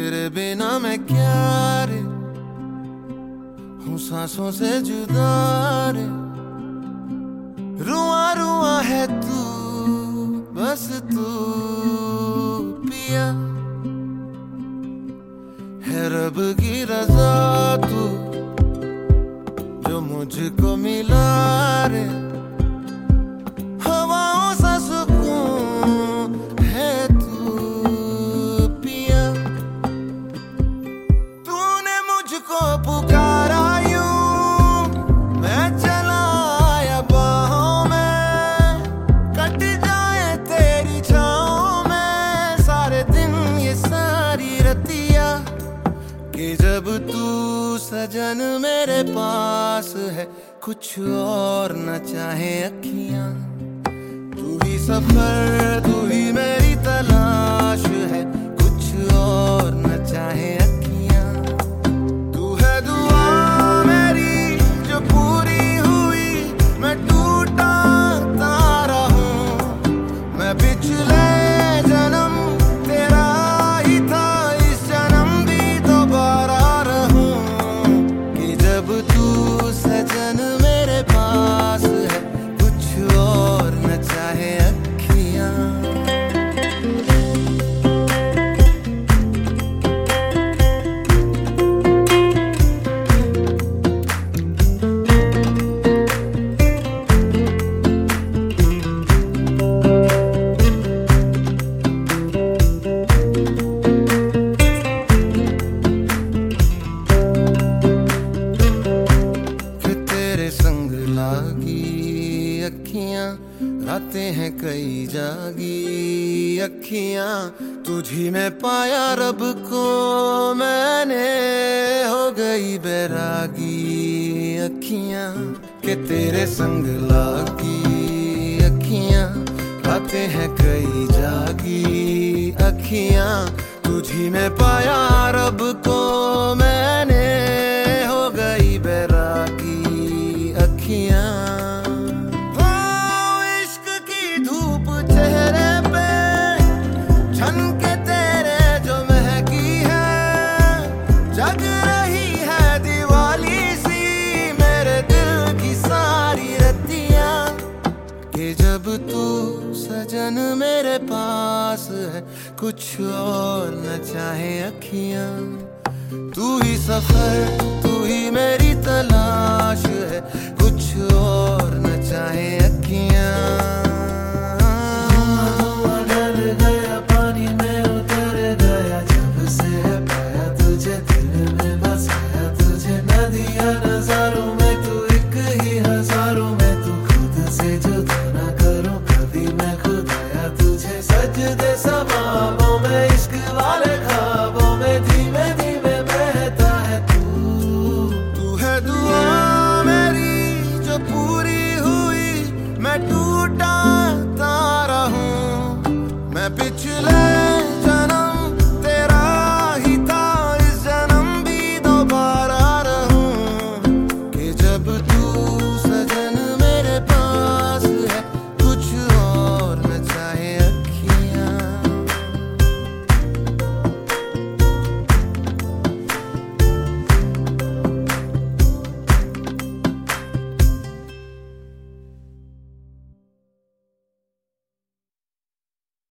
तेरे बिना मैं क्या रे, हूँ सांसों से जुदा रे। रुआ रुआ है तू, बस तू पिया, है रब की रजा तू जो मुझको मिला रे। हवाओं सा सुकून है तू पिया, तूने मुझको पुकारा यूं, मैं चला आया बाहों में। कट जाए तेरी छाँव में सारे दिन ये सारी रतिया, कि जब तू सजन मेरे पास है कुछ और न चाहे अखियां। तू ही सफर, तू ही मेरी तलाश है, कुछ और न चाहे अखियां। तू है दुआ मेरी जो पूरी हुई, मैं टूटा तारा हूँ। मैं पिछले जन्म तेरा ही था, इस जन्म भी दोबारा रहूं। कि जब तू सजन मेरे पास है कुछ और न चाहे अखियां। संग लागी अखियां, रातें हैं कई जागी अखियां। तुझी में पाया रब को मैंने, हो गई बैरागी अखियां। कि तेरे संग लागी अखियां, रातें हैं कई जागी अखियां। तुझी में पाया रब को मैंने, हो गई बैरागी अखियां। इश्क की धूप चेहरे पे झनके तेरे जो महकी है, जग रही है दिवाली सी मेरे दिल की सारी रतियां। कि जब तू सजन मेरे पास है कुछ और न चाहे अखियां। तू ही सफर, तू ही मेरी तलाश है, कुछ और न चाहे